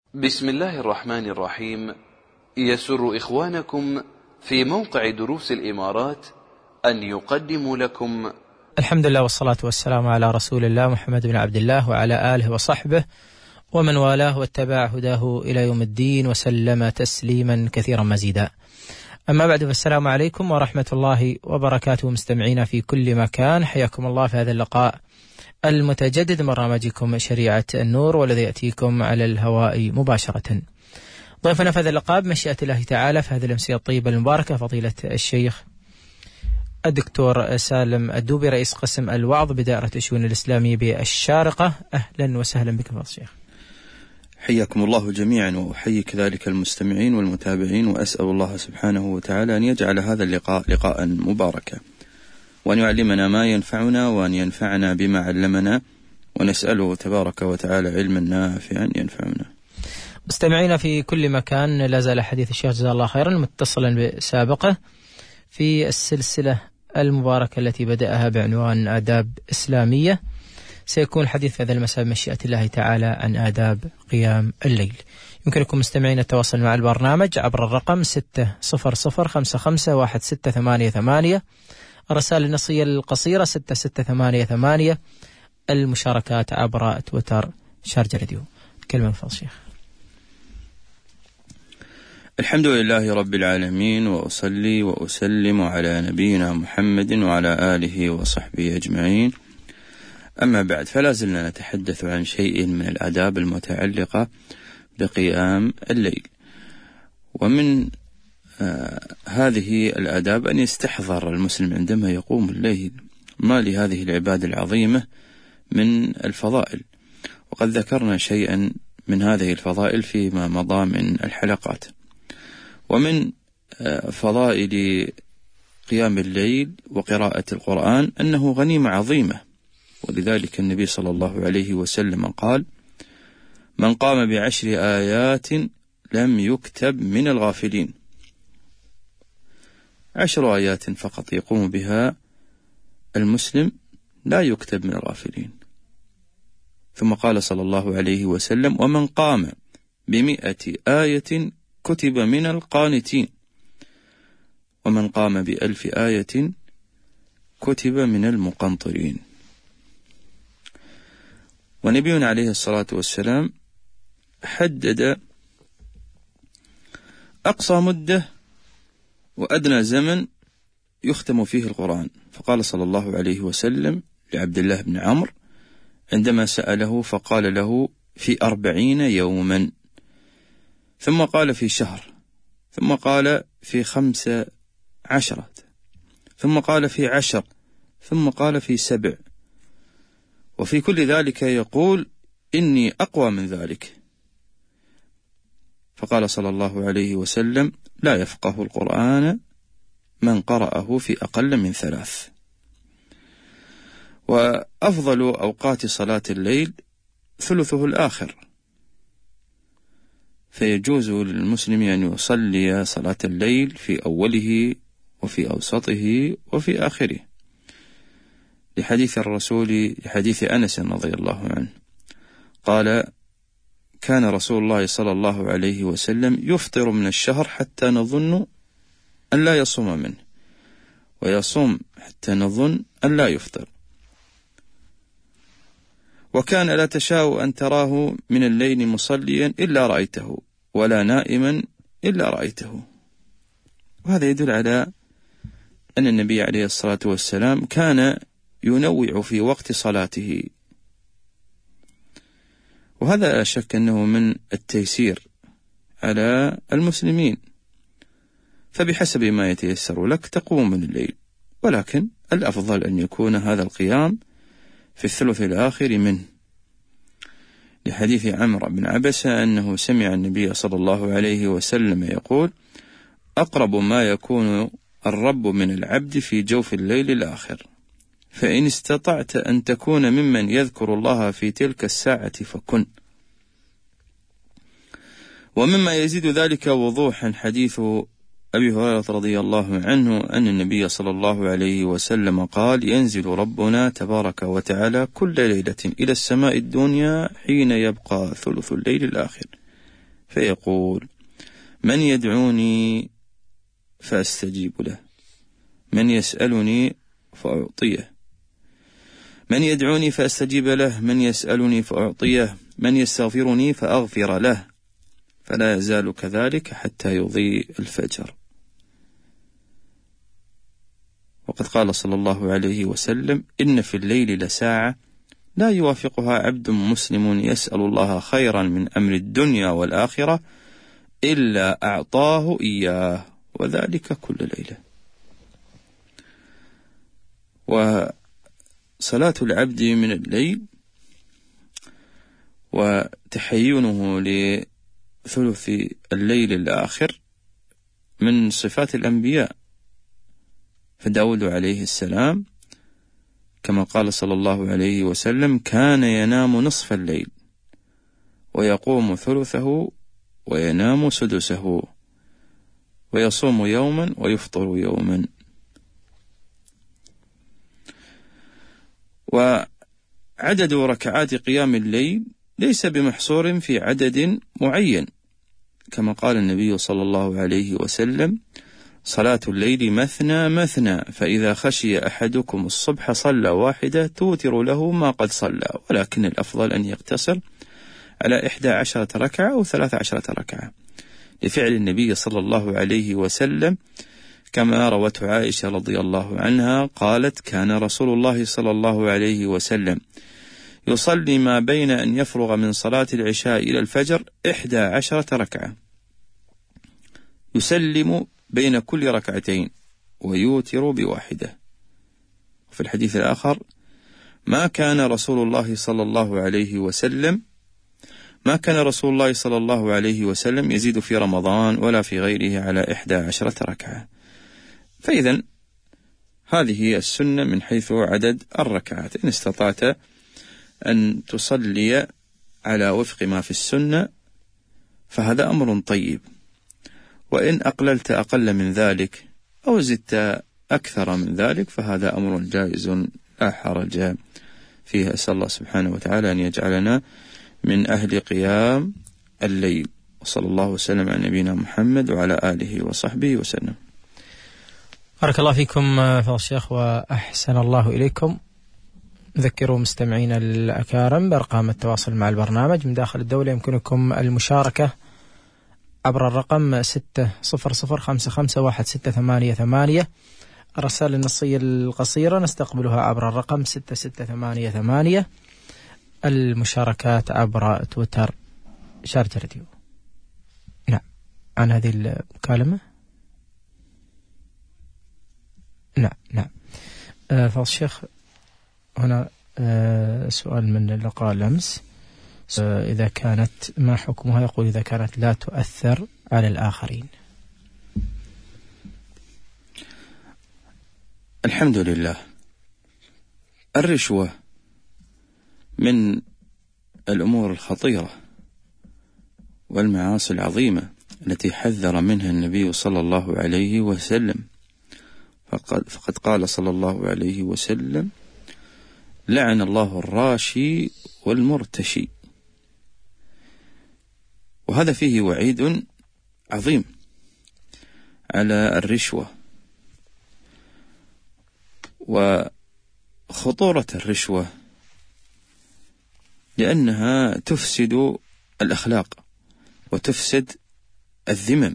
بسم الله الرحمن الرحيم. يسر إخوانكم في موقع دروس الإمارات أن يقدموا لكم الحمد لله والصلاة والسلام على رسول الله محمد بن عبد الله وعلى آله وصحبه ومن والاه واتبع هداه إلى يوم الدين وسلم تسليما كثيرا مزيدا. أما بعد، فالسلام عليكم ورحمة الله وبركاته مستمعين في كل مكان، حياكم الله في هذا اللقاء المتجدد من برنامجكم شريعة النور، والذي يأتيكم على الهواء مباشرة. ضيفنا في هذا اللقاء بمشيئة الله تعالى في هذه الأمسية الطيبة المباركة فضيلة الشيخ الدكتور سالم الدوبي، رئيس قسم الوعظ بدائرة الشؤون الإسلامية بالشارقة. أهلا وسهلا بك فضيلة الشيخ. حياكم الله جميعا، وأحيي كذلك المستمعين والمتابعين، وأسأل الله سبحانه وتعالى أن يجعل هذا اللقاء لقاء مباركا، وأن يعلمنا ما ينفعنا، وأن ينفعنا بما علمنا، ونسأله تبارك وتعالى علما نافعا ينفعنا. مستمعين في كل مكان، لا زال حديث الشيخ جزاه الله خيرا متصلا بسابقه في السلسلة المباركة التي بدأها بعنوان آداب إسلامية. سيكون الحديث في هذا المساء بمشيئة الله تعالى عن آداب قيام الليل. يمكنكم مستمعين التواصل مع البرنامج عبر الرقم 600551688، الرسائل النصية القصيرة 6688، المشاركات عبر تويتر شارجة راديو. كلمة فضل الشيخ. الحمد لله رب العالمين، وأصلي وأسلم على نبينا محمد وعلى آله وصحبه أجمعين. أما بعد، فلا زلنا نتحدث عن شيء من الآداب المتعلقة بقيام الليل. ومن هذه الآداب أن يستحضر المسلم عندما يقوم الليل ما لهذه العبادة العظيمة من الفضائل، وقد ذكرنا شيئا من هذه الفضائل فيما مضى من الحلقات. ومن فضائل قيام الليل وقراءة القرآن أنه غنيمة عظيمة، ولذلك النبي صلى الله عليه وسلم قال: من قام ب10 آيات لم يكتب من الغافلين. 10 آيات فقط يقوم بها المسلم لا يكتب من الغافلين. ثم قال صلى الله عليه وسلم: ومن قام ب100 آية كتب من القانتين، ومن قام ب1000 آية كتب من المقنطرين. ونبينا عليه الصلاة والسلام حدد أقصى مدة وأدنى زمن يختم فيه القرآن، فقال صلى الله عليه وسلم لعبد الله بن عمرو عندما سأله فقال له: في 40 يوما، ثم قال في شهر، ثم قال في 15، ثم قال في 10، ثم قال في 7، وفي كل ذلك يقول: إني أقوى من ذلك. فقال صلى الله عليه وسلم: لا يفقه القرآن من قرأه في أقل من 3. وأفضل أوقات صلاة الليل ثلثه الآخر، فيجوز للمسلم أن يصلي صلاة الليل في أوله وفي أوسطه وفي آخره، لحديث الرسول، لحديث أنس رضي الله عنه قال: كان رسول الله صلى الله عليه وسلم يفطر من الشهر حتى نظن أن لا يصوم منه، ويصوم حتى نظن أن لا يفطر، وكان لا تشاء أن تراه من الليل مصليا إلا رأيته، ولا نائما إلا رأيته. وهذا يدل على أن النبي عليه الصلاة والسلام كان ينوع في وقت صلاته، وهذا لا شك أنه من التيسير على المسلمين، فبحسب ما يتيسر لك تقوم من الليل، ولكن الأفضل أن يكون هذا القيام في الثلث الآخر منه، لحديث عمرو بن عبسة أنه سمع النبي صلى الله عليه وسلم يقول: أقرب ما يكون الرب من العبد في جوف الليل الآخر، فإن استطعت أن تكون ممن يذكر الله في تلك الساعة فكن. ومما يزيد ذلك وضوحا حديث أبي هريرة رضي الله عنه أن النبي صلى الله عليه وسلم قال: ينزل ربنا تبارك وتعالى كل ليلة إلى السماء الدنيا حين يبقى ثلث الليل الآخر، فيقول: من يدعوني فأستجيب له، من يسألني فأعطيه، من يدعوني فأستجيب له، من يسألني فأعطيه، من يستغفرني فأغفر له، فلا يزال كذلك حتى يضيء الفجر. وقد قال صلى الله عليه وسلم: إن في الليل لساعة لا يوافقها عبد مسلم يسأل الله خيرا من أمر الدنيا والآخرة إلا أعطاه إياه، وذلك كل ليلة. وصلاة العبد من الليل وتحينه لثلث الليل الآخر من صفات الأنبياء، فداود عليه السلام كما قال صلى الله عليه وسلم: كان ينام نصف الليل ويقوم ثلثه وينام سدسه ويصوم يوما ويفطر يوما. وعدد ركعات قيام الليل ليس بمحصور في عدد معين، كما قال النبي صلى الله عليه وسلم: صلاة الليل مثنى مثنى، فإذا خشي أحدكم الصبح صلى واحدة توتر له ما قد صلى، ولكن الأفضل أن يقتصر على 11 ركعة أو 13 ركعة، لفعل النبي صلى الله عليه وسلم كما روته عائشة رضي الله عنها قالت: كان رسول الله صلى الله عليه وسلم يصلي ما بين أن يفرغ من صلاة العشاء إلى الفجر 11 ركعة، يسلم بين كل ركعتين ويوتر بواحدة. وفي الحديث الآخر: ما كان رسول الله صلى الله عليه وسلم يزيد في رمضان ولا في غيره على 11 ركعة. فإذا هذه هي السنة من حيث عدد الركعات. إن استطعت أن تصلي على وفق ما في السنة فهذا أمر طيب، وإن أقللت أقل من ذلك أو زدت أكثر من ذلك فهذا أمر جائز لا حرج فيه. أسأل الله سبحانه وتعالى أن يجعلنا من أهل قيام الليل، وصلى الله وسلم على نبينا محمد وعلى آله وصحبه وسلم. بارك الله فيكم فضل الشيخ وأحسن الله إليكم. نذكروا مستمعين الأكارم بأرقام التواصل مع البرنامج من داخل الدولة. يمكنكم المشاركة عبر الرقم 600551688. الرسائل النصية القصيرة نستقبلها عبر الرقم 6688. المشاركات عبر تويتر شارجة راديو. نعم، عن هذه المكالمة. نعم. فضل الشيخ هنا سؤال من اللقاء الأمس: إذا كانت ما حكمها؟ يقول: إذا كانت لا تؤثر على الآخرين. الحمد لله. الرشوة من الأمور الخطيرة والمعاصي العظيمة التي حذر منها النبي صلى الله عليه وسلم، فقد قال صلى الله عليه وسلم: لعن الله الراشي والمرتشي. وهذا فيه وعيد عظيم على الرشوة وخطورة الرشوة، لأنها تفسد الأخلاق وتفسد الذمم.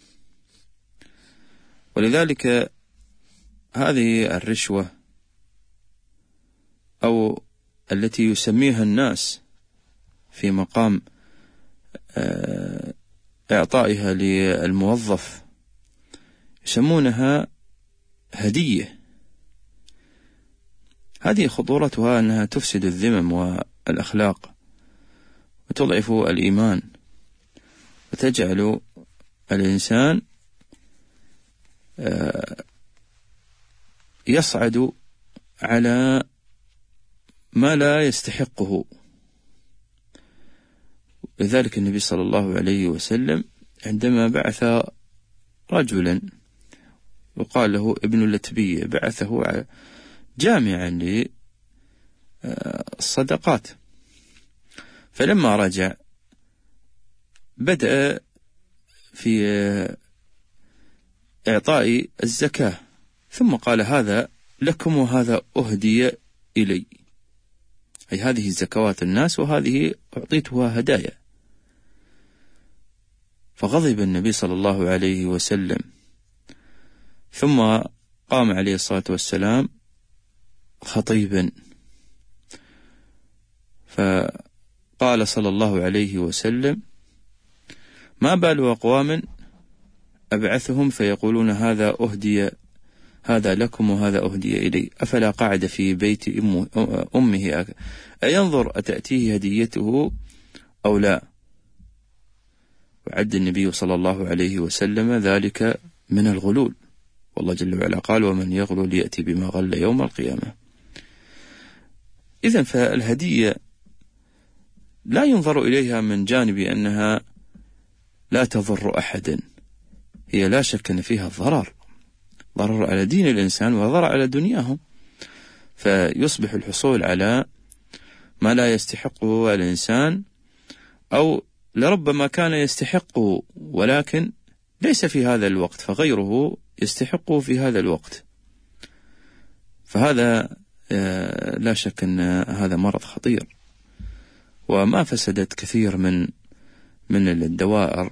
ولذلك هذه الرشوة أو التي يسميها الناس في مقام إعطائها للموظف يسمونها هدية. هذه خطورتها أنها تفسد الذمم والأخلاق وتضعف الإيمان وتجعل الإنسان يصعد على ما لا يستحقه. لذلك النبي صلى الله عليه وسلم عندما بعث رجلا يقال له ابن اللتبية، بعثه جامعا للصدقات، فلما رجع بدأ في إعطاء الزكاة، ثم قال هذا لكم وهذا أهدي إلي، أي هذه زكوات الناس وهذه أعطيتها هدايا. فغضب النبي صلى الله عليه وسلم، ثم قام عليه الصلاة والسلام خطيبا، فقال صلى الله عليه وسلم: ما بال أقوام أبعثهم فيقولون هذا لكم وهذا أهدي إلي، أفلا قعد في بيت أمه أينظر أتأتيه هديته أو لا؟ وعد النبي صلى الله عليه وسلم ذلك من الغلول، والله جل وعلا قال: ومن يغلل يأتي بما غل يوم القيامة. إذن فالهدية لا ينظر إليها من جانب أنها لا تضر أحدا، هي لا شك أن فيها ضرر على دين الإنسان وضرر على دنياهم، فيصبح الحصول على ما لا يستحقه الإنسان، أو لربما كان يستحقه ولكن ليس في هذا الوقت، فغيره يستحقه في هذا الوقت. فهذا لا شك أن هذا مرض خطير، وما فسدت كثير من الدوائر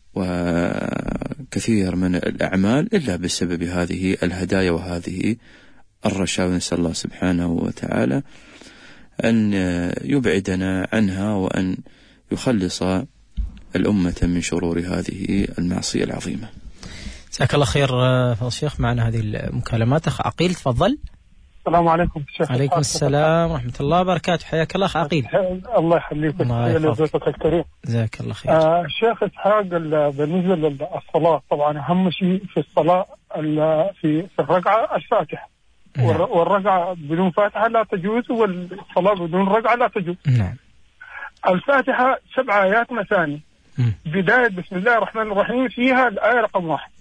وكثير من الأعمال إلا بسبب هذه الهدايا وهذه الرشاوى. نسأل الله سبحانه وتعالى أن يبعدنا عنها وأن يخلص الأمة من شرور هذه المعصية العظيمة. جزاك الله خير فضل الشيخ. معنا هذه المكالمات. أخ عقيل تفضل. السلام عليكم شيخ. عليكم السلام ورحمة الله وبركاته. حياك الله أخ عقيل. الله يخليك. الكريم. جزاك الله خير. شيخ إسحاق، بالنسبة للصلاة طبعا أهم شيء في الصلاة في الركعة الفاتحة، والركعة بدون فاتحة لا تجوز، والصلاة بدون ركعة لا تجوز. نعم. الفاتحة 7 آيات مثاني، بداية بسم الله الرحمن الرحيم فيها الآية رقم 1.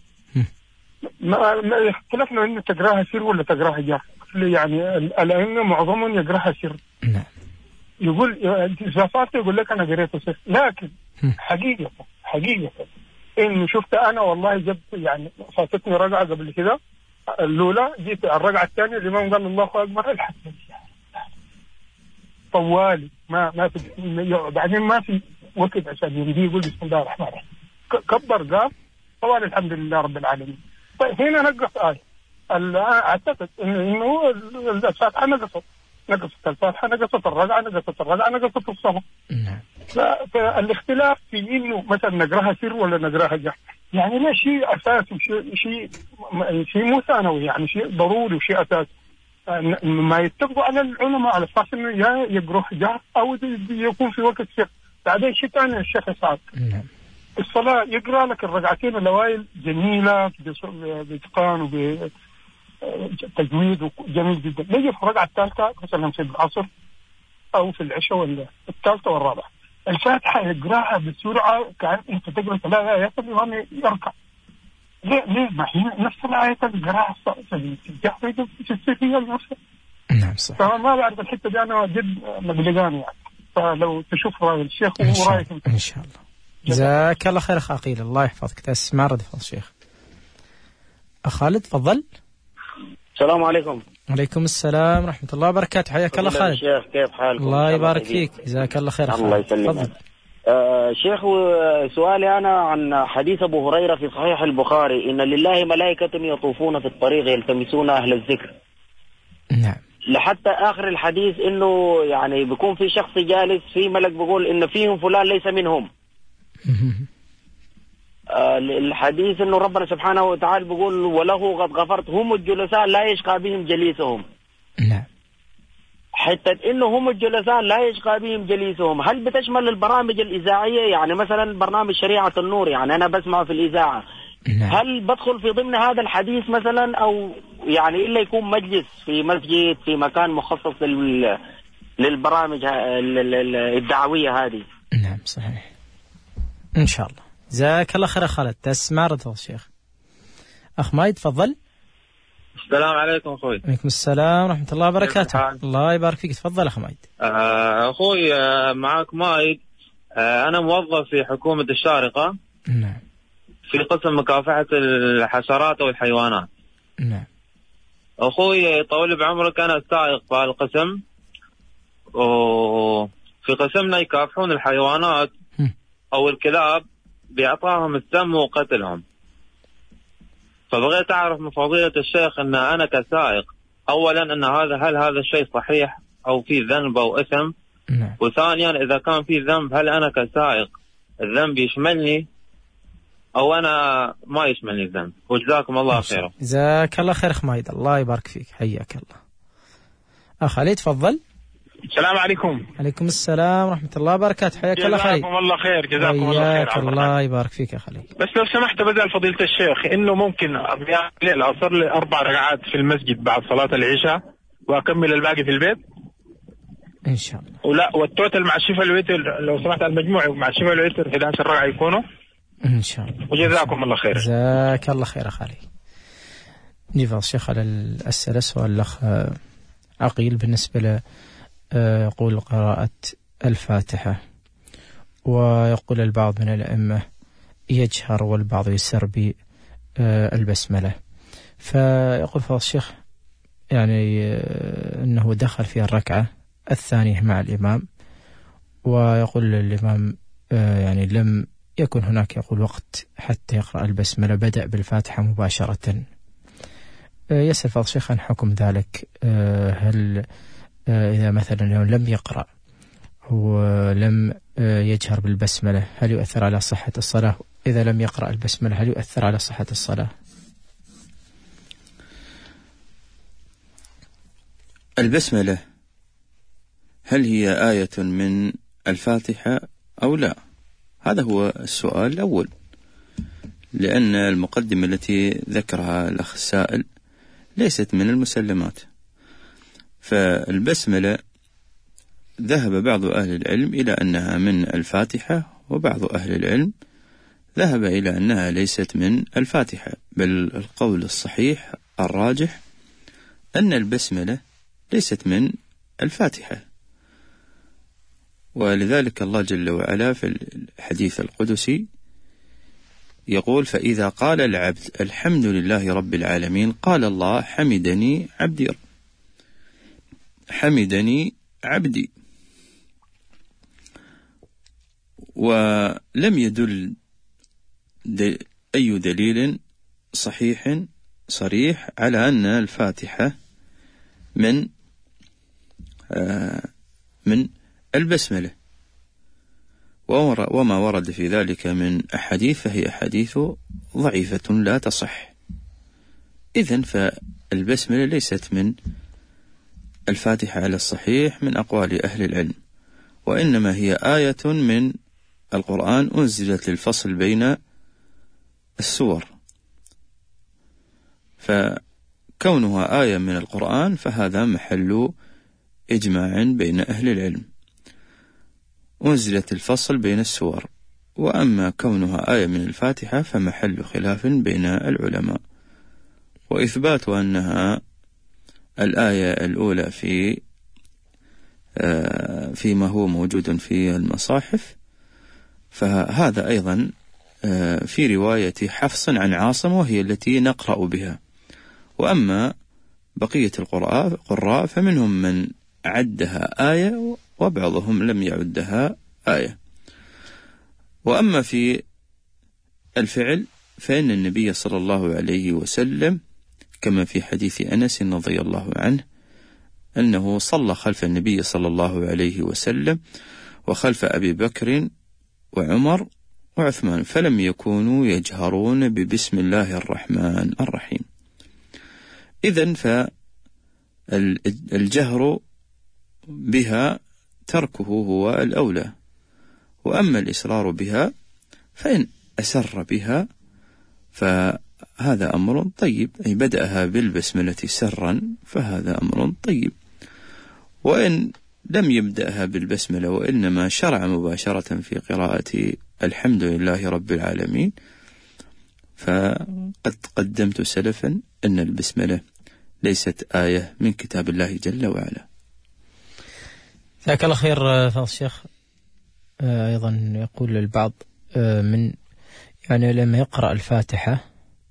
ما اختلفنا إن تقراها سر ولا تقراها جهر، يعني الأئمة معظمهم يقراها سر. نعم. يقول إذا فات يقول لك أنا قريته سر، لكن حقيقة إنه شفت أنا والله جبت يعني فاتتني رقعة قبل كذا، الأولى جيت الرقعة الثانية الإمام قال الله أكبر الحمد لله طوالي ما في، بعدين ما في وقت عشان يمدي يقول بسم الله الرحمن الرحيم، كبر قام طوال الحمد لله رب العالمين. طيب هنا نقص آية، أعتقد إنه الفاتحة نقصت الفاتحة، نقصت الرقعة، نقصت الصلاة. فالاختلاف في إنه مثلا نقراها سر ولا نقراها جهر، يعني لا شيء أساسي، شيء مو ثانوي، يعني شيء ضروري وشيء أساسي. ما يتفقوا على العلماء على أساس إنه يا يقروه جهر أو يكون في وقت سر. بعدين شيء ثاني الشيخ سعد، الصلاة يقرأ لك الركعتين الأوائل جميلة بإتقان وبتجويد وجميل جدا، نجي في الركعة الثالثة مثلا في العصر أو في العشاء ولا الثالثة والرابعة، الفاتحة يقرأها بسرعة كأن أنت تقرأ 3 آيات الإمام يركع. ليه ما هي نفس الآية القراءة في السرية نفسها. نعم صح. فما بعرف الحتة دي أنا جد مقلقاني يعني، فلو تشوف رأي الشيخ ورأيك إن شاء الله. جزاك الله خير أخ عقيل، الله يحفظك. تسمع رد فضل الشيخ. أخ خالد تفضل. السلام عليكم. عليكم السلام ورحمة الله وبركاته. حياك الله خالد. شيخ كيف حالكم؟ الله يبارك فيك. جزاك الله خير. الله يسلمك. شيخ سؤالي أنا عن حديث أبو هريرة في صحيح البخاري: إن لله ملائكة يطوفون في الطريق يلتمسون أهل الذكر. نعم. لحتى آخر الحديث إنه يعني بيكون في شخص جالس في ملك بيقول إن فيهم فلان ليس منهم. الحديث إنه ربنا سبحانه وتعالى بيقول وله قد غفرت، هم الجلساء لا يشقى بهم جليسهم. نعم. حتى إنه هم الجلساء لا يشقى بهم جليسهم، هل بتشمل البرامج الإذاعية؟ يعني مثلا برنامج شريعة النور يعني أنا بسمعه في الإذاعة. نعم. هل بدخل في ضمن هذا الحديث مثلا، أو يعني إلا يكون مجلس في مسجد في مكان مخصص للبرامج الدعوية هذه؟ نعم صحيح إن شاء الله. جزاك الله خير خالد. تسمع رد الشيخ. أخ مايد تفضل. السلام عليكم أخوي. عليكم السلام ورحمة الله وبركاته. الله يبارك فيك. تفضل أخ مايد. أخوي معك مايد. أنا موظف في حكومة الشارقة. نعم. في قسم مكافحة الحشرات والحيوانات. نعم. أخوي طول بعمرك أنا سائق في القسم، وفي قسمنا يكافحون الحيوانات أو الكلاب بإعطائهم السم وقتلهم. فبغيت أعرف من فضيلة الشيخ أن أنا كسائق أولا أن هل هذا الشيء صحيح أو في ذنب أو إثم؟ نعم. وثانيا إذا كان في ذنب هل أنا كسائق الذنب يشملني أو أنا ما يشملني الذنب؟ وجزاكم الله خيرا. جزاك الله خير خمايد، الله يبارك فيك، حياك الله. أخ علي تفضل. السلام عليكم. عليكم السلام ورحمة الله وبركاته، حياك الله خير. جزاكم الله خير. جزاكم الله خير. الله يبارك فيك يا خليل. بس لو سمحت بدل فضيلة الشيخ إنه ممكن أصلي لي 4 ركعات في المسجد بعد صلاة العشاء وأكمل الباقي في البيت إن شاء الله. ولا والتوتل مع الشفاء الوتر لو سمحت المجموع مع الشفاء الوتر 11 ركعة يكونوا إن شاء الله. وجزاكم الله خير. جزاك الله خير خالي. نيفا الشيخ على الأسئلة. سؤال الأخ عقيل بالنسبة له يقول قراءة الفاتحة، ويقول البعض من الأئمة يجهر والبعض يسر بالبسملة، فيقول فضل الشيخ يعني أنه دخل في الركعة الثانية مع الإمام، ويقول الإمام يعني لم يكن هناك يقول وقت حتى يقرأ البسملة، بدأ بالفاتحة مباشرة. يسأل فضل الشيخ عن حكم ذلك، هل إذا مثلا لم يقرأ ولم يجهر بالبسملة هل يؤثر على صحة الصلاة؟ إذا لم يقرأ البسملة هل يؤثر على صحة الصلاة؟ البسملة هل هي آية من الفاتحة أو لا؟ هذا هو السؤال الأول، لأن المقدمة التي ذكرها الأخ السائل ليست من المسلمات. فالبسملة ذهب بعض أهل العلم إلى أنها من الفاتحة، وبعض أهل العلم ذهب إلى أنها ليست من الفاتحة، بل القول الصحيح الراجح أن البسملة ليست من الفاتحة. ولذلك الله جل وعلا في الحديث القدسي يقول: فإذا قال العبد الحمد لله رب العالمين قال الله حمدني عبدي، حمدني عبدي. ولم يدل أي دليل صحيح صريح على أن الفاتحة من البسملة، وما ورد في ذلك من أحاديث فهي أحاديث ضعيفة لا تصح. إذن فالبسملة ليست من الفاتحة على الصحيح من أقوال أهل العلم، وإنما هي آية من القرآن أنزلت للفصل بين السور، فكونها آية من القرآن فهذا محل إجماع بين أهل العلم، أنزلت الفصل بين السور. وأما كونها آية من الفاتحة فمحل خلاف بين العلماء، وإثبات أنها الآية الأولى فيما هو موجود في المصاحف، فهذا أيضا في رواية حفص عن عاصم وهي التي نقرأ بها. وأما بقية القراء فمنهم من عدها آية وبعضهم لم يعدها آية. وأما في الفعل فإن النبي صلى الله عليه وسلم كما في حديث أنس رضي الله عنه أنه صلى خلف النبي صلى الله عليه وسلم وخلف أبي بكر وعمر وعثمان، فلم يكونوا يجهرون ببسم الله الرحمن الرحيم. إذن فالجهر بها تركه هو الأولى، وأما الإصرار بها فإن أسر بها فهذا أمر طيب، أي بدأها بالبسملة سرا فهذا أمر طيب. وإن لم يبدأها بالبسملة وإنما شرع مباشرة في قراءة الحمد لله رب العالمين فقد قدمت سلفا أن البسملة ليست آية من كتاب الله جل وعلا. جزاك الله خير فضل الشيخ. أيضا يقول البعض من يعني لما يقرأ الفاتحة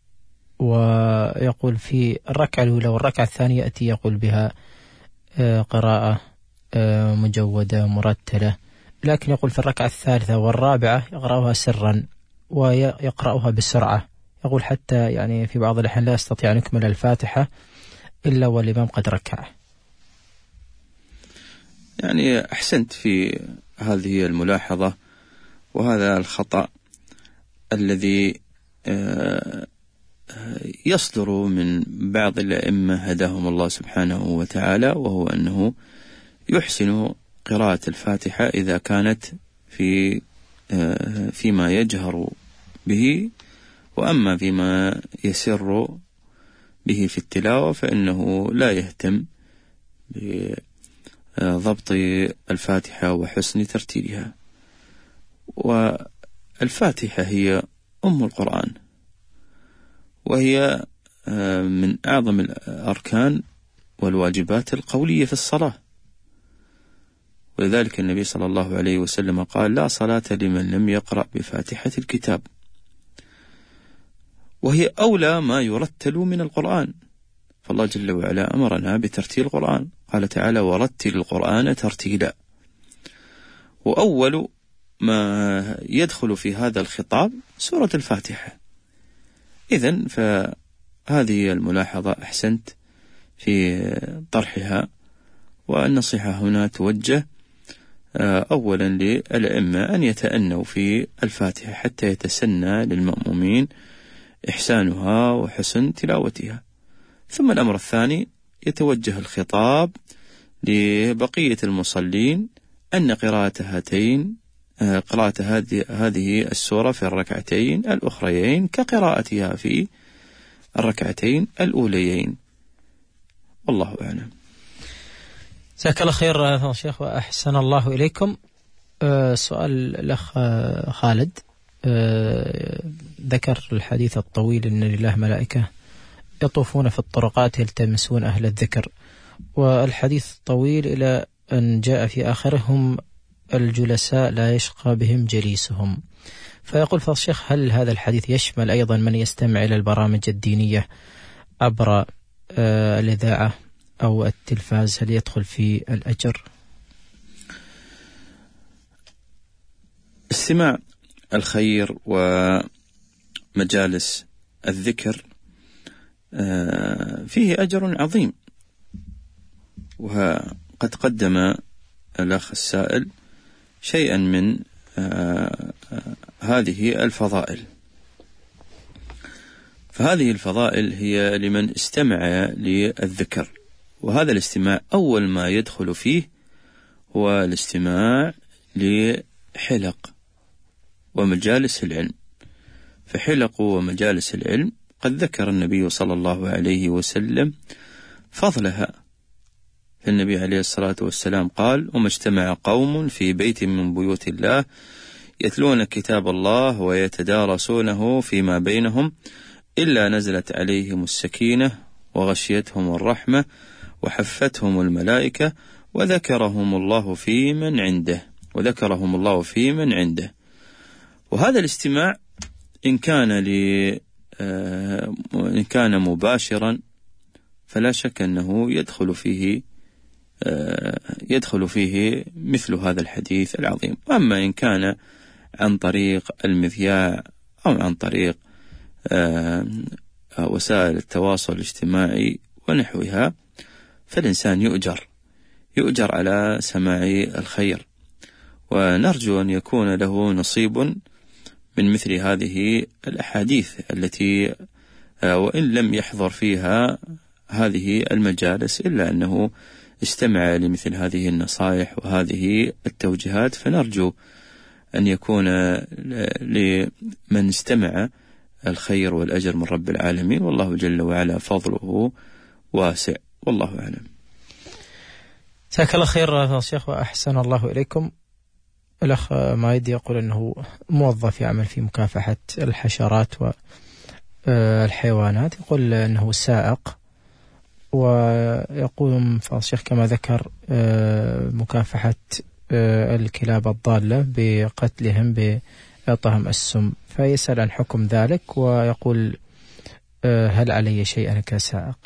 ويقول في الركعة الأولى والركعة الثانية يأتي يقول بها قراءة مجودة مرتلة، لكن يقول في الركعة الثالثة والرابعة يقرأها سرا ويقرأها بسرعة، يقول حتى يعني في بعض الأحيان لا يستطيع أن يكمل الفاتحة إلا والإمام قد ركع. يعني أحسنت في هذه الملاحظة، وهذا الخطأ الذي يصدر من بعض الأئمة هداهم الله سبحانه وتعالى، وهو أنه يحسن قراءة الفاتحة إذا كانت فيما يجهر به، وأما فيما يسر به في التلاوة فإنه لا يهتم بضبط الفاتحة وحسن ترتيلها. والفاتحة هي أم القرآن، وهي من أعظم الأركان والواجبات القولية في الصلاة، ولذلك النبي صلى الله عليه وسلم قال: لا صلاة لمن لم يقرأ بفاتحة الكتاب. وهي أولى ما يرتل من القرآن، فالله جل وعلا أمرنا بترتيل القرآن، قال تعالى: ورتل القرآن ترتيلا. وأول ما يدخل في هذا الخطاب سورة الفاتحة. إذن فهذه الملاحظة أحسنت في طرحها، والنصيحة هنا توجه أولا للأئمة أن يتأنوا في الفاتحة حتى يتسنى للمأمومين إحسانها وحسن تلاوتها. ثم الأمر الثاني يتوجه الخطاب لبقية المصلين أن قراءة هذه السورة في الركعتين الأخريين كقراءتها في الركعتين الأوليين، والله أعلم. جزاك الله خير شيخ وأحسن الله إليكم. سؤال الأخ خالد ذكر الحديث الطويل إن لله ملائكة يطوفون في الطرقات يلتمسون أهل الذكر، والحديث طويل إلى أن جاء في آخرهم الجلساء لا يشقى بهم جليسهم. فيقول فضل الشيخ: هل هذا الحديث يشمل أيضا من يستمع إلى البرامج الدينية عبر الإذاعة أو التلفاز؟ هل يدخل في الأجر؟ استماع الخير ومجالس الذكر فيه أجر عظيم، وقد قدم الأخ السائل شيئا من هذه الفضائل. فهذه الفضائل هي لمن استمع للذكر، وهذا الاستماع أول ما يدخل فيه هو الاستماع لحلق ومجالس العلم. فحلق ومجالس العلم قد ذكر النبي صلى الله عليه وسلم فضلها. فالنبي عليه الصلاة والسلام قال: وما اجتمع قوم في بيت من بيوت الله يتلون كتاب الله ويتدارسونه فيما بينهم إلا نزلت عليهم السكينة وغشيتهم الرحمة وحفتهم الملائكة وذكرهم الله في من عنده. وهذا الاستماع إن كان مباشرا فلا شك أنه يدخل فيه مثل هذا الحديث العظيم. أما إن كان عن طريق المذياع أو عن طريق وسائل التواصل الاجتماعي ونحوها فالإنسان يؤجر على سماع الخير، ونرجو أن يكون له نصيب من مثل هذه الأحاديث التي وإن لم يحضر فيها هذه المجالس إلا أنه استمع لمثل هذه النصائح وهذه التوجيهات، فنرجو أن يكون لمن استمع الخير والأجر من رب العالمين، والله جل وعلا فضله واسع، والله أعلم. جزاك الله خير شيخ وأحسن الله إليكم. الأخ مايد يقول أنه موظف يعمل في مكافحة الحشرات والحيوانات، يقول أنه سائق، ويقوم فالشيخ كما ذكر مكافحة الكلاب الضالة بقتلهم بإعطائهم السم، فيسأل عن حكم ذلك ويقول هل علي شيء أنا كسائق؟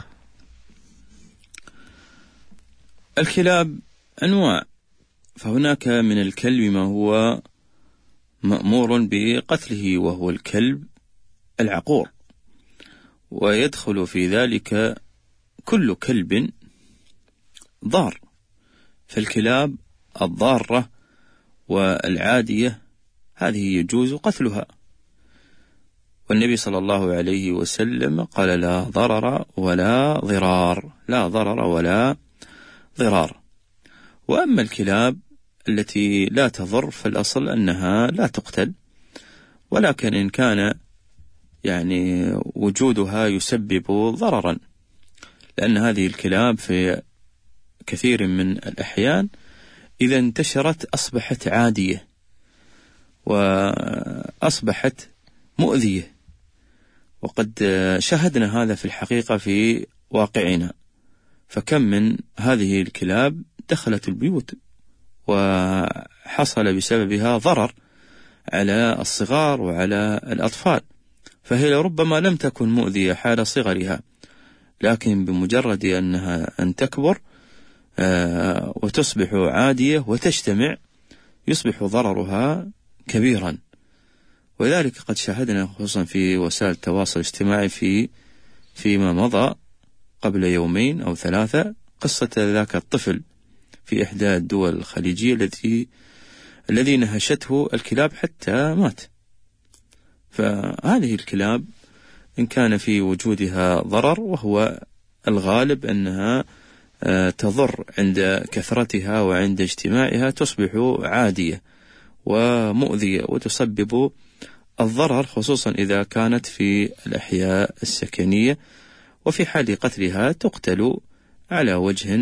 الكلاب أنواع، فهناك من الكلب ما هو مأمور بقتله وهو الكلب العقور، ويدخل في ذلك كل كلب ضار، فالكلاب الضارة والعادية هذه يجوز قتلها، والنبي صلى الله عليه وسلم قال لا ضرر ولا ضرار، لا ضرر ولا ضرار. وأما الكلاب التي لا تضر فالأصل أنها لا تقتل، ولكن إن كان يعني وجودها يسبب ضررا، لأن هذه الكلاب في كثير من الأحيان إذا انتشرت أصبحت عادية وأصبحت مؤذية، وقد شاهدنا هذا في الحقيقة في واقعنا، فكم من هذه الكلاب دخلت البيوت وحصل بسببها ضرر على الصغار وعلى الأطفال، فهي لربما لم تكن مؤذية حال صغرها، لكن بمجرد أن تكبر وتصبح عادية وتجتمع يصبح ضررها كبيرا. ولذلك قد شاهدنا خصوصا في وسائل التواصل الاجتماعي فيما مضى قبل يومين أو 3 قصة ذاك الطفل في إحدى الدول الخليجية الذي نهشته الكلاب حتى مات. فهذه الكلاب إن كان في وجودها ضرر، وهو الغالب أنها تضر عند كثرتها وعند اجتماعها، تصبح عادية ومؤذية وتسبب الضرر، خصوصا إذا كانت في الأحياء السكنية، وفي حال قتلها تقتل على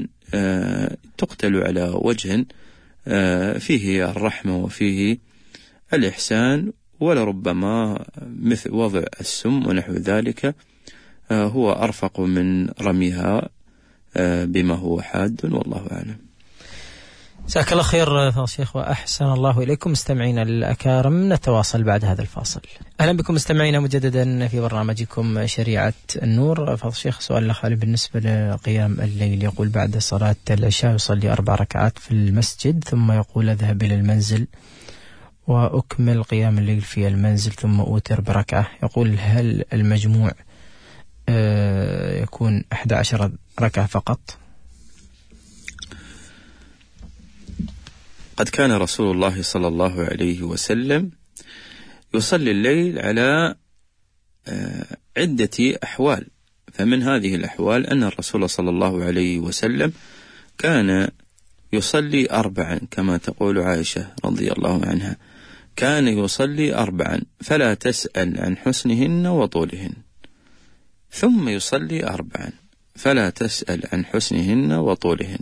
وجه فيه الرحمة وفيه الإحسان، ولربما مثل وضع السم ونحو ذلك هو أرفق من رميها بما هو حاد، والله أعلم. جزاك الله خير شيخ وأحسن الله إليكم. مستمعينا الأكارم، نتواصل بعد هذا الفاصل. أهلا بكم مستمعينا مجددا في برنامجكم شريعة النور. فضل الشيخ، سؤال الأخ بالنسبة لقيام الليل، يقول بعد صلاة العشاء يصلي 4 ركعات في المسجد، ثم يقول أذهب إلى المنزل وأكمل قيام الليل في المنزل ثم أوتر بركعة. يقول هل المجموع يكون 11 ركعة فقط؟ قد كان رسول الله صلى الله عليه وسلم يصلي الليل على عدة أحوال، فمن هذه الأحوال أن الرسول صلى الله عليه وسلم كان يصلي 4 كما تقول عائشة رضي الله عنها، كان يصلي 4 فلا تسأل عن حسنهن وطولهن، ثم يصلي 4 فلا تسأل عن حسنهن وطولهن.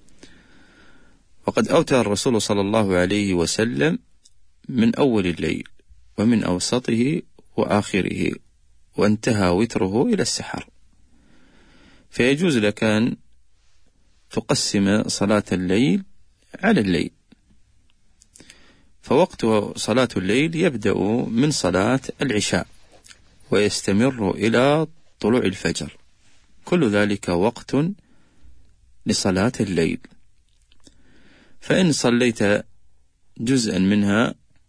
وقد أوتر الرسول صلى الله عليه وسلم من أول الليل ومن أوسطه وآخره، وانتهى وتره إلى السحر، فيجوز لك أن تقسم صلاة الليل على الليل. فوقت صلاة الليل يبدأ من صلاة العشاء ويستمر إلى طلوع الفجر، كل ذلك وقت لصلاة الليل. فإن صليت جزءا منها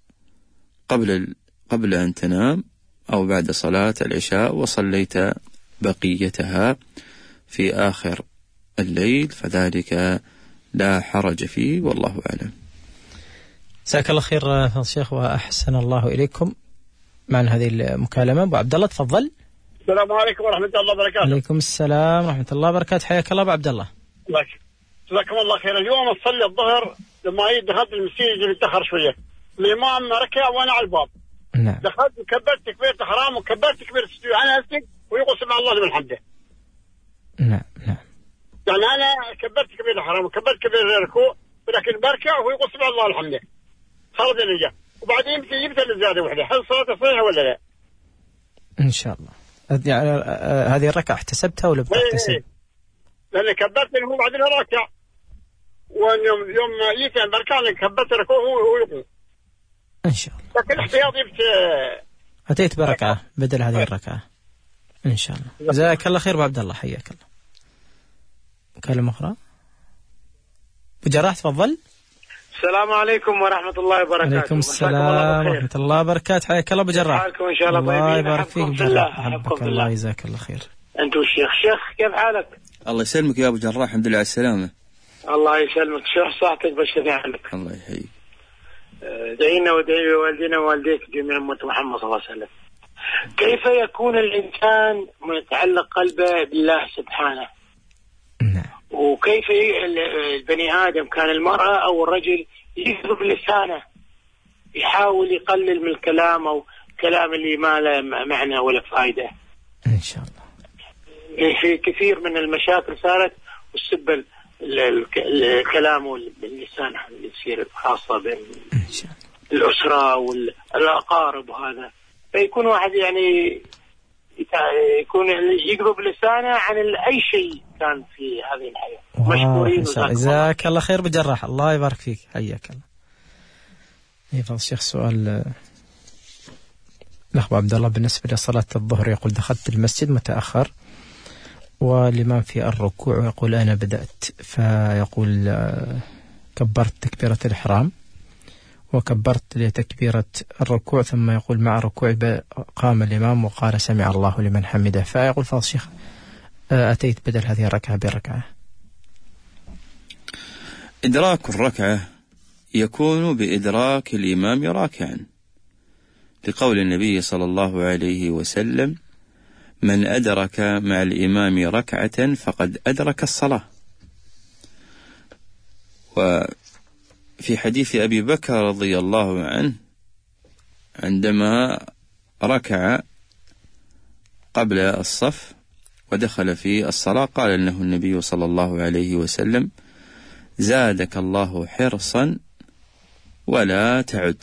قبل أن تنام أو بعد صلاة العشاء وصليت بقيتها في آخر الليل فذلك لا حرج فيه، والله أعلم. جزاك الله خير فضل الشيخ وأحسن الله إليكم. معنا هذه المكالمة أبو عبد الله، تفضل. السلام عليكم ورحمة الله وبركاته. عليكم السلام ورحمة الله وبركاته، حياك الله أبو عبد الله. جزاكم الله خير. اليوم أصلي الظهر لما دخلت المسجد اللي اتأخر شوية، الإمام ركع وأنا على الباب. نعم. دخلت وكبرت تكبيرة إحرام وكبرت تكبيرة السجود، أنا أسجد ويقول سمع الله لمن حمده. نعم. يعني أنا كبرت تكبيرة إحرام وكبرت كبيرة ركوع، ولكن بركع ويقول سمع الله لحمده. خرج الرجال وبعدين جبت الزيادة وحدة. هل صلاة صحيحة ولا لا؟ إن شاء الله. يعني هذه الركعة احتسبتها ولا بتحتسب؟ لأن كبرت اللي هو بعدين راكع. وان يوم يتم بركان كبت ركوع هو يقوم إن شاء الله. لكن احتياطي أتيت بركعة بدل هذه الركعة إن شاء الله. جزاك الله خير أبو عبد الله، حياك الله. كلمة أخرى أبو جراح تفضل. السلام عليكم ورحمة الله وبركاته. عليكم السلام ورحمة الله وبركاته، حياك الله أبو جراح. حالكم إن شاء الله طيبين. الله يبارك فيك جراح. حبك الله، جزاك الله خير. أنت والشيخ. شيخ كيف حالك؟ الله يسلمك يا أبو جراح، الحمد لله على السلامة. الله يسلمك. شيخ صحتك بشفي عنك. الله يحييك. دعينا ودعي والدينا ووالديك جميع أمة محمد صلى الله عليه وسلم. كيف يكون الإنسان متعلق قلبه بالله سبحانه؟ وكيف البني آدم كان المرأة أو الرجل يكذب لسانه يحاول يقلل من الكلام أو كلام اللي ما له معنى ولا فائدة؟ إن شاء الله. في كثير من المشاكل صارت والسب الكلام واللسان اللي يصير خاصة بين الأسرة والأقارب، وهذا فيكون واحد يعني يكون يقرب لسانه عن أي شيء كان في هذه الحياة. مشكورين. جزاك الله خير بجراح، الله يبارك فيك، حياك الله. يفضل الشيخ سؤال الأخ عبد الله بالنسبة لصلاة الظهر، يقول دخلت المسجد متأخر والإمام في الركوع ويقول أنا بدأت، فيقول كبرت تكبيرة الإحرام وكبرت لتكبيرة الركوع، ثم يقول مع ركوعي قام الإمام وقال سمع الله لمن حمده، فيقول فضل الشيخ أتيت بدل هذه الركعة بركعة. إدراك الركعة يكون بإدراك الإمام راكعا، لقول النبي صلى الله عليه وسلم من أدرك مع الإمام ركعة فقد أدرك الصلاة. وفي حديث أبي بكر رضي الله عنه عندما ركع قبل الصف ودخل في الصلاة قال له النبي صلى الله عليه وسلم زادك الله حرصا ولا تعد،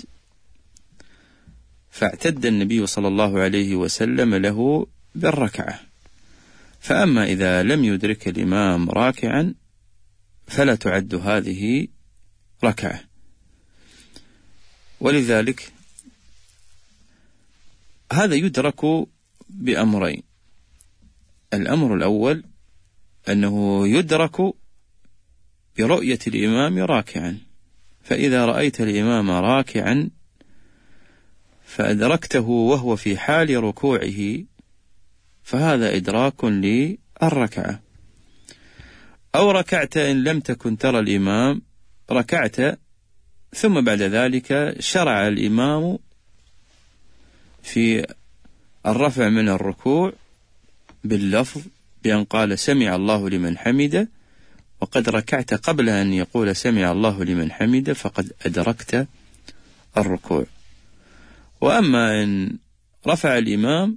فاعتد النبي صلى الله عليه وسلم له بالركعة. فأما إذا لم يدرك الإمام راكعا فلا تعد هذه ركعة. ولذلك هذا يدرك بأمرين. الأمر الأول أنه يدرك برؤية الإمام راكعا، فإذا رأيت الإمام راكعا فأدركته وهو في حال ركوعه فهذا إدراك للركعة. أو ركعت إن لم تكن ترى الإمام، ركعت ثم بعد ذلك شرع الإمام في الرفع من الركوع باللفظ بأن قال سمع الله لمن حمده، وقد ركعت قبل أن يقول سمع الله لمن حمده فقد أدركت الركوع. وأما إن رفع الإمام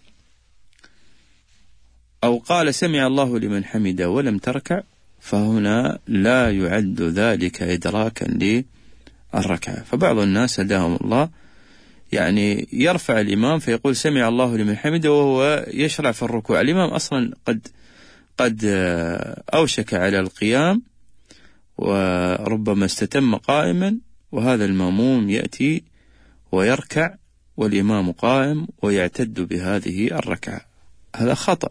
أو قال سمع الله لمن حمده ولم تركع فهنا لا يعد ذلك إدراكا للركعة. فبعض الناس هداهم الله يعني يرفع الإمام فيقول سمع الله لمن حمده وهو يشرع في الركوع، الإمام أصلا قد أوشك على القيام وربما استتم قائما، وهذا المأموم يأتي ويركع والإمام قائم ويعتد بهذه الركعة. هذا خطأ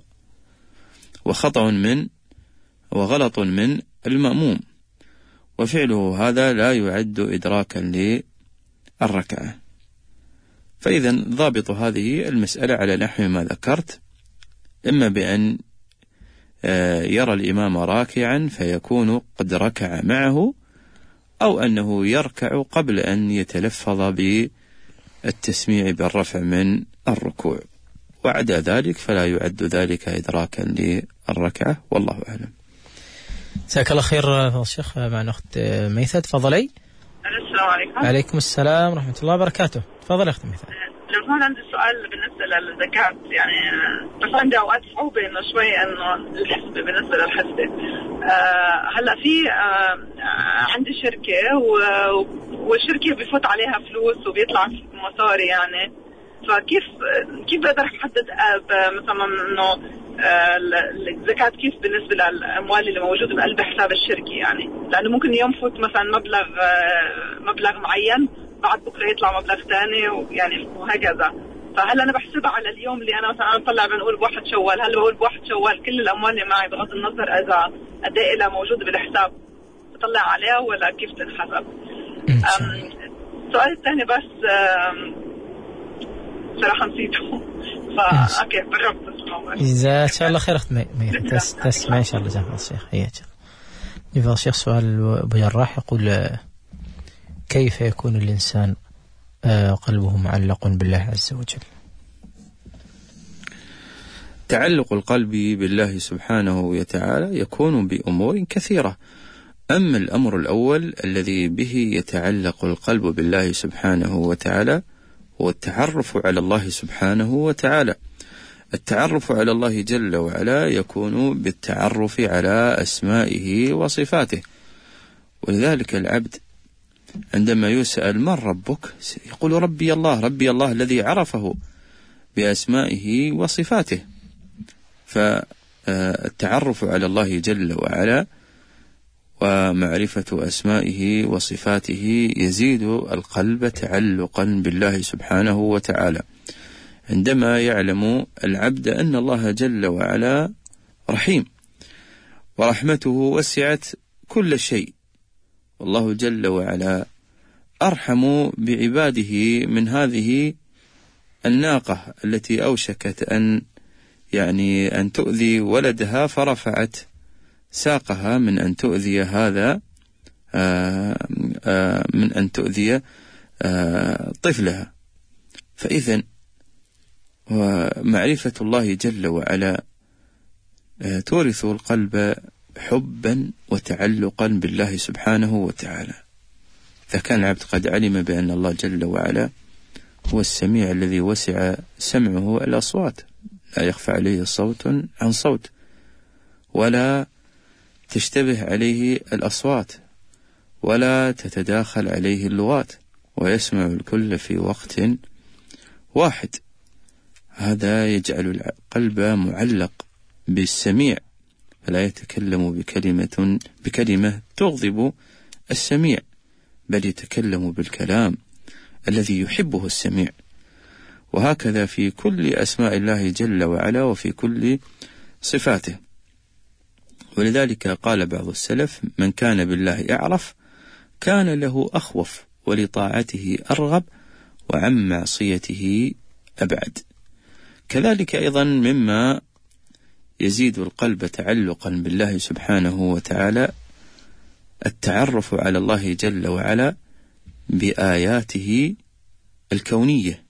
وغلط من المأموم، وفعله هذا لا يعد إدراكا للركعة. فإذا ضابط هذه المسألة على نحو ما ذكرت، إما بأن يرى الإمام راكعا فيكون قد ركع معه، أو أنه يركع قبل أن يتلفظ بالتسميع بالرفع من الركوع، وعدا ذلك فلا يعد ذلك إدراكا للركعة، والله أعلم. جزاك الله خير الشيخ. مع الأخت ميثة، تفضلي. السلام عليكم. عليكم السلام ورحمة الله وبركاته. تفضل أخت ميثة. لو كان عندي سؤال بالنسبة للزكاة، يعني بس عندي أوقات صعوبة إنه شوي إنه الحسبة بالنسبة للحسبة. هلا في عندي شركة والشركة بيفوت عليها فلوس وبيطلع مصاري يعني، فكيف بقدر أحدد مثلا إنه الزكاة كيف بالنسبة للأموال اللي موجودة بقلب حساب الشركة؟ يعني لأنه ممكن ينفت مثلا مبلغ معين، بعد بكرة يطلع مبلغ ثاني ويعني وهكذا. فهل أنا بحسبها على اليوم اللي أنا مثلا أطلع بنقول بواحد شوال، هل بقول بواحد شوال كل الأموال اللي معي بغض النظر إذا قد إيه لها موجودة بالحساب بطلع عليها ولا كيف تنحسب؟ السؤال الثاني بس صراحة نسيته. أوكي بربط جزاك الله خير أخت ميرا. تسمع إن شاء الله. جزاك الله الشيخ. حياك الله. الشيخ سؤال أبو جراح يقول كيف يكون الإنسان قلبه معلق بالله عز وجل؟ تعلق القلب بالله سبحانه وتعالى يكون بأمور كثيرة. أما الأمر الأول الذي به يتعلق القلب بالله سبحانه وتعالى هو التعرف على الله سبحانه وتعالى. التعرف على الله جل وعلا يكون بالتعرف على أسمائه وصفاته. ولذلك العبد عندما يسأل من ربك يقول ربي الله، ربي الله الذي عرفه بأسمائه وصفاته. فالتعرف على الله جل وعلا ومعرفة أسمائه وصفاته يزيد القلب تعلقا بالله سبحانه وتعالى. عندما يعلم العبد أن الله جل وعلا رحيم ورحمته وسعت كل شيء، والله جل وعلا أرحم بعباده من هذه الناقة التي أوشكت أن تؤذي ولدها فرفعت ساقها من أن تؤذي هذا من أن تؤذي طفلها. فإذن ومعرفة الله جل وعلا تورث القلب حبا وتعلقا بالله سبحانه وتعالى. إذا كان العبد قد علم بأن الله جل وعلا هو السميع الذي وسع سمعه الأصوات، لا يخفى عليه صوت عن صوت ولا تشتبه عليه الأصوات ولا تتداخل عليه اللغات، ويسمع الكل في وقت واحد. هذا يجعل القلب معلق بالسميع، فلا يتكلم بكلمة تغضب السميع، بل يتكلم بالكلام الذي يحبه السميع. وهكذا في كل أسماء الله جل وعلا وفي كل صفاته. ولذلك قال بعض السلف من كان بالله أعرف كان له أخوف ولطاعته أرغب وعن معصيته أبعد. كذلك أيضا مما يزيد القلب تعلقا بالله سبحانه وتعالى التعرف على الله جل وعلا بآياته الكونية.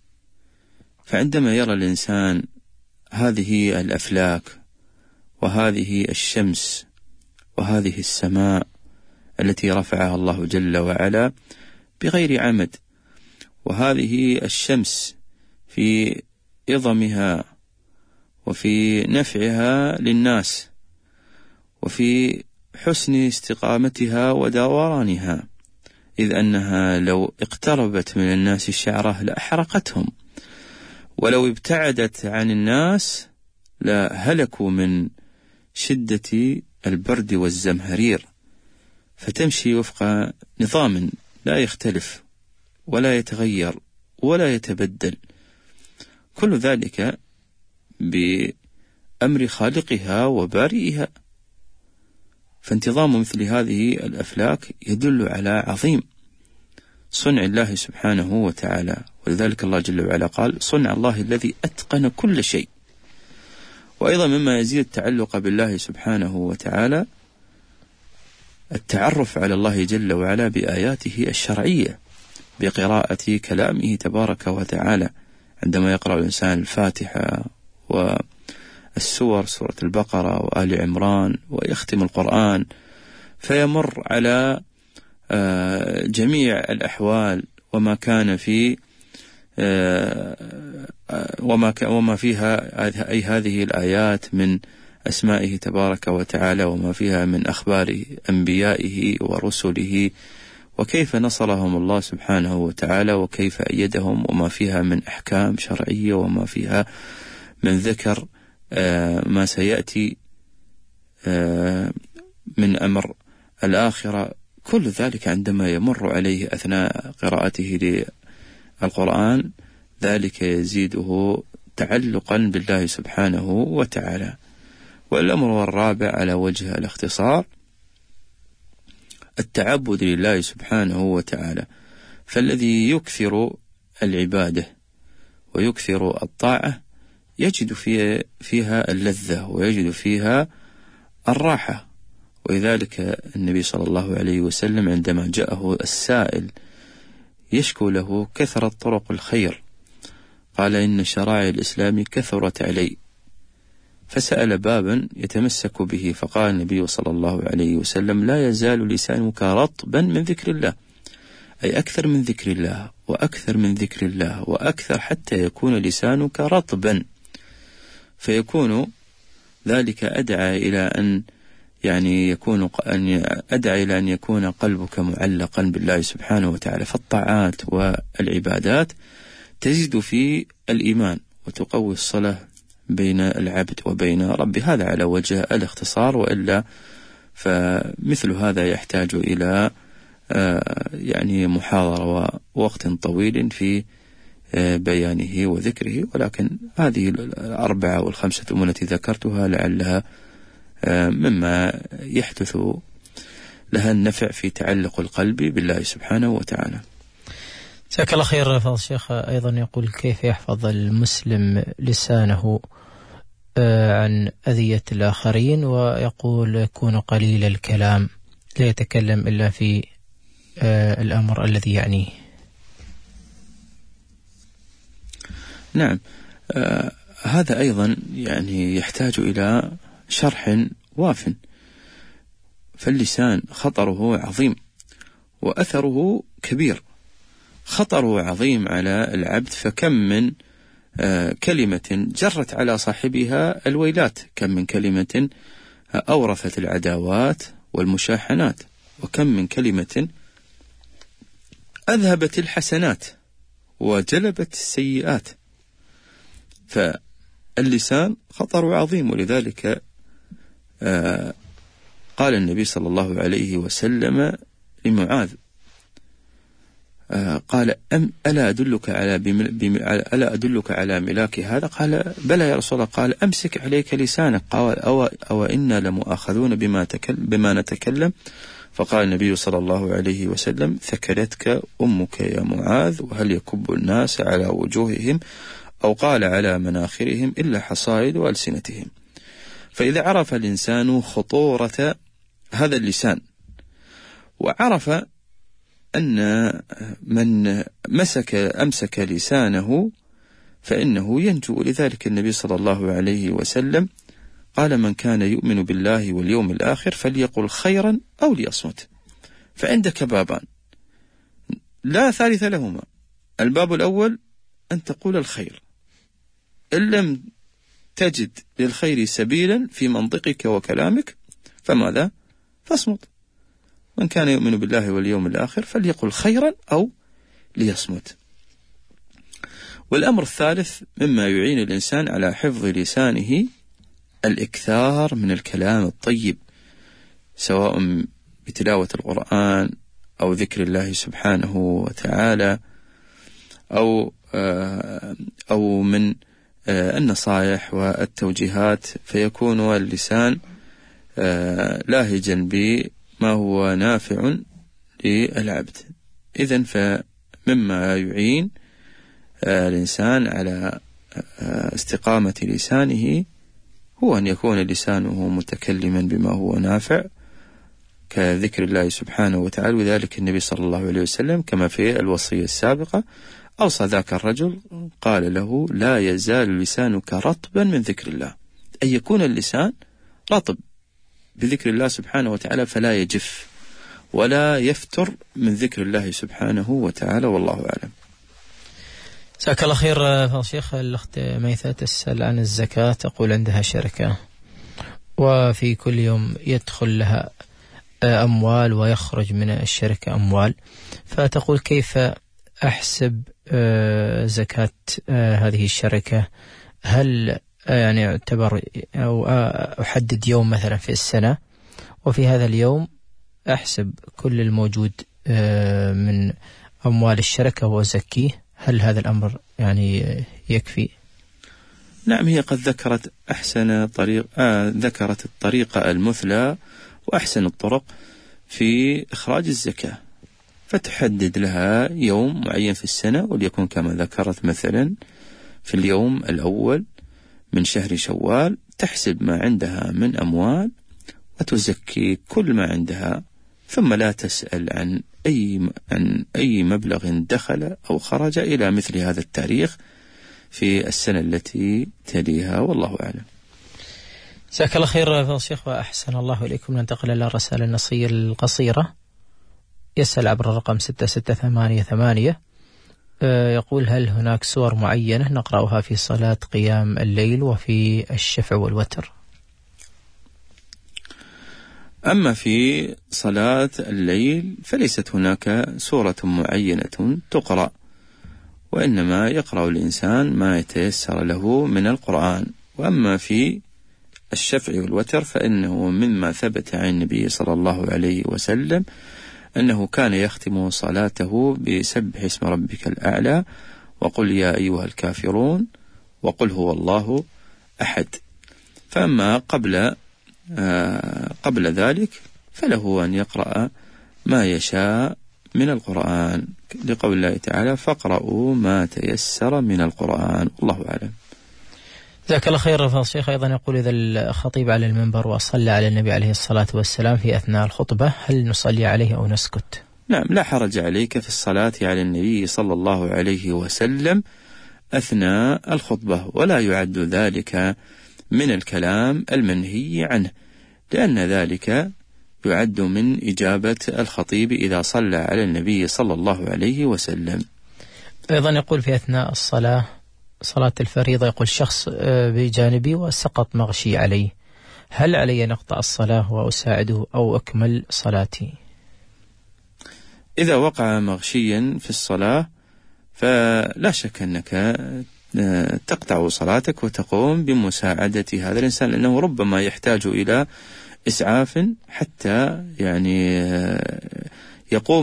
فعندما يرى الإنسان هذه الأفلاك وهذه الشمس وهذه السماء التي رفعها الله جل وعلا بغير عمد، وهذه الشمس في إظمها وفي نفعها للناس وفي حسن استقامتها ودورانها، إذ أنها لو اقتربت من الناس شعرة لأحرقتهم، ولو ابتعدت عن الناس لهلكوا من شدة البرد والزمهرير. فتمشي وفق نظام لا يختلف ولا يتغير ولا يتبدل، كل ذلك بأمر خالقها وبارئها. فانتظام مثل هذه الأفلاك يدل على عظيم صنع الله سبحانه وتعالى. ولذلك الله جل وعلا قال صنع الله الذي أتقن كل شيء. وأيضا مما يزيد التعلق بالله سبحانه وتعالى التعرف على الله جل وعلا بآياته الشرعية بقراءة كلامه تبارك وتعالى. عندما يقرأ الإنسان الفاتحة والسور، سورة البقرة وآل عمران، ويختم القرآن فيمر على جميع الأحوال وما كان في وما فيها أي هذه الآيات من أسمائه تبارك وتعالى، وما فيها من أخبار أنبيائه ورسله وكيف نصرهم الله سبحانه وتعالى، وكيف أيدهم، وما فيها من أحكام شرعية، وما فيها من ذكر ما سيأتي من أمر الآخرة. كل ذلك عندما يمر عليه أثناء قراءته للقرآن ذلك يزيده تعلقا بالله سبحانه وتعالى. والأمر الرابع على وجه الاختصار التعبد لله سبحانه وتعالى، فالذي يكثر العبادة ويكثر الطاعة يجد فيها اللذة ويجد فيها الراحة. ولذلك النبي صلى الله عليه وسلم عندما جاءه السائل يشكو له كثرة طرق الخير قال إن شرائع الإسلام كثرت علي، فسأل بابا يتمسك به، فقال النبي صلى الله عليه وسلم لا يزال لسانك رطبا من ذكر الله، أي أكثر من ذكر الله وأكثر من ذكر الله وأكثر حتى يكون لسانك رطبا، فيكون ذلك أدعى إلى أن يكون قلبك معلقا بالله سبحانه وتعالى. فالطاعات والعبادات تزيد في الإيمان وتقوي الصلة بين العبد وبين ربه. هذا على وجه الاختصار، وإلا فمثل هذا يحتاج إلى محاضرة ووقت طويل في بيانه وذكره، ولكن هذه الأربعة والخمسة التي ذكرتها لعلها مما يحدث لها النفع في تعلق القلب بالله سبحانه وتعالى. جزاك الله خير. فضل الشيخ أيضا يقول كيف يحفظ المسلم لسانه عن أذية الآخرين، ويقول يكون قليل الكلام لا يتكلم إلا في الأمر الذي يعنيه. نعم، هذا أيضا يحتاج إلى شرح واف. فاللسان خطره عظيم وأثره كبير. خطره عظيم على العبد، فكم من كلمة جرت على صاحبها الويلات، كم من كلمة أورثت العداوات والمشاحنات، وكم من كلمة أذهبت الحسنات وجلبت السيئات. فاللسان خطر عظيم. ولذلك قال النبي صلى الله عليه وسلم لمعاذ قال ألا أدلك على ملاك هذا؟ قال بلى يا رسول الله. قال أمسك عليك لسانك. قال أو إنا لمؤاخذون بما نتكلم؟ فقال النبي صلى الله عليه وسلم ثكلتك أمك يا معاذ، وهل يكب الناس على وجوههم أو قال على مناخرهم إلا حصائد ألسنتهم. فإذا عرف الإنسان خطورة هذا اللسان، وعرف أن من أمسك لسانه فإنه ينجو. لذلك النبي صلى الله عليه وسلم قال من كان يؤمن بالله واليوم الآخر فليقل خيرا أو ليصمت. فعندك بابان لا ثالث لهما. الباب الأول أن تقول الخير، إن لم تجد للخير سبيلا في منطقك وكلامك فماذا؟ فاصمت. من كان يؤمن بالله واليوم الآخر فليقل خيرا أو ليصمت. والأمر الثالث مما يعين الإنسان على حفظ لسانه الإكثار من الكلام الطيب، سواء بتلاوة القرآن أو ذكر الله سبحانه وتعالى أو من النصائح والتوجيهات، فيكون اللسان لاهجا بما هو نافع للعبد. إذن فمما يعين الإنسان على استقامة لسانه هو أن يكون لسانه متكلما بما هو نافع كذكر الله سبحانه وتعالى. وذلك النبي صلى الله عليه وسلم كما في الوصية السابقة أوصى ذاك الرجل قال له لا يزال لسانك رطبا من ذكر الله، أن يكون اللسان رطب بذكر الله سبحانه وتعالى، فلا يجف ولا يفتر من ذكر الله سبحانه وتعالى. والله أعلم. جزاك الله خير فضل الشيخ. الأخت ميثة تسأل عن الزكاة، تقول عندها شركة وفي كل يوم يدخل لها أموال ويخرج من الشركة أموال، فتقول كيف أحسب زكاة هذه الشركة؟ هل يعني اعتبر أو أحدد يوم مثلا في السنة، وفي هذا اليوم أحسب كل الموجود من أموال الشركة وأزكيه؟ هل هذا الأمر يعني يكفي؟ نعم، هي قد ذكرت أحسن ذكرت الطريقة المثلى وأحسن الطرق في إخراج الزكاة، فتحدد لها يوم معين في السنة، وليكن كما ذكرت مثلا في اليوم الأول من شهر شوال، تحسب ما عندها من أموال وتزكي كل ما عندها، ثم لا تسأل عن أي مبلغ دخل أو خرج إلى مثل هذا التاريخ في السنة التي تليها، والله أعلم. جزاك الله خير فضيلة الشيخ وأحسن الله إليكم. ننتقل إلى الرسائل النصية القصيرة. يسأل عبر الرقم 6688، يقول: هل هناك سور معينة نقرأها في صلاة قيام الليل وفي الشفع والوتر؟ أما في صلاة الليل فليست هناك سورة معينة تقرأ، وإنما يقرأ الإنسان ما يتيسر له من القرآن. وأما في الشفع والوتر فإنه مما ثبت عن النبي صلى الله عليه وسلم أنه كان يختم صلاته بسبح اسم ربك الأعلى وقل يا أيها الكافرون وقل هو الله أحد. فأما قبل ذلك فله أن يقرأ ما يشاء من القرآن، لقول الله تعالى: فاقرأوا ما تيسر من القرآن، والله أعلم. جزاك الله خير فضيلة الشيخ. أيضا يقول: إذا الخطيب على المنبر وصلى على النبي عليه الصلاة والسلام في أثناء الخطبة، هل نصلي عليه أو نسكت؟ نعم، لا حرج عليك في الصلاة على النبي صلى الله عليه وسلم أثناء الخطبة، ولا يعد ذلك من الكلام المنهي عنه، لأن ذلك يعد من إجابة الخطيب إذا صلى على النبي صلى الله عليه وسلم. أيضا يقول: في أثناء الصلاة، صلاة الفريضة، يقول شخص بجانبي وسقط مغشي عليه، هل علي أن أقطع الصلاة وأساعده أو أكمل صلاتي؟ إذا وقع مغشيا في الصلاة فلا شك أنك تقطع صلاتك وتقوم بمساعدة هذا الإنسان، لأنه ربما يحتاج إلى إسعاف حتى يعني يقوم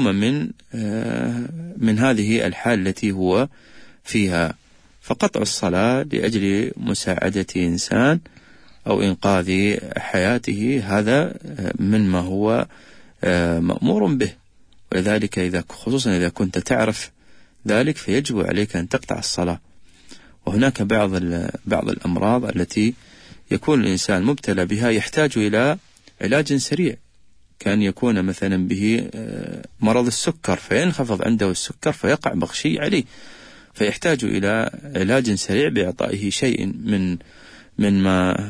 من هذه الحال التي هو فيها. فقطع الصلاة لأجل مساعدة إنسان أو إنقاذ حياته هذا مما هو مأمور به، ولذلك خصوصا إذا كنت تعرف ذلك فيجب عليك أن تقطع الصلاة. وهناك بعض الأمراض التي يكون الإنسان مبتلى بها يحتاج إلى علاج سريع، كان يكون مثلا به مرض السكر فينخفض عنده السكر فيقع مغشي عليه، فيحتاج إلى علاج سريع بإعطائه شيء من ما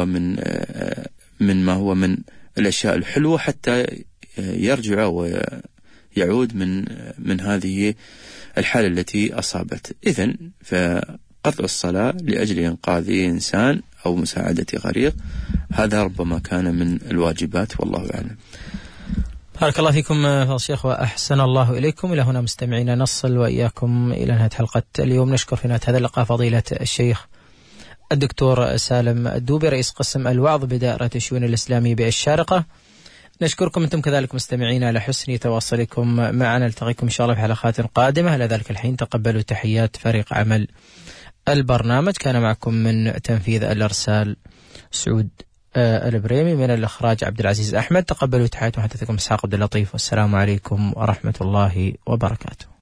هو من الأشياء الحلوة حتى يرجع ويعود من هذه الحالة التي أصابت. إذن فقطع الصلاة لأجل إنقاذ إنسان أو مساعدة غريق هذا ربما كان من الواجبات، والله أعلم. بارك الله فيكم فضيلة الشيخ وأحسن الله إليكم. إلى هنا مستمعينا نصل وإياكم إلى نهاية حلقة اليوم. نشكر في نهاية هذا اللقاء فضيلة الشيخ الدكتور سالم الدوبي رئيس قسم الوعظ بدائرة الشؤون الإسلامية بالشارقة. نشكركم أنتم كذلك مستمعين على حسن تواصلكم معنا. نلتقيكم إن شاء الله في حلقات قادمة. إلى ذلك الحين تقبلوا تحيات فريق عمل البرنامج. كان معكم من تنفيذ الإرسال سعود البريمي، من الإخراج عبد العزيز أحمد. تقبلوا تحيات محدثكم إسحاق عبد اللطيف، والسلام عليكم ورحمة الله وبركاته.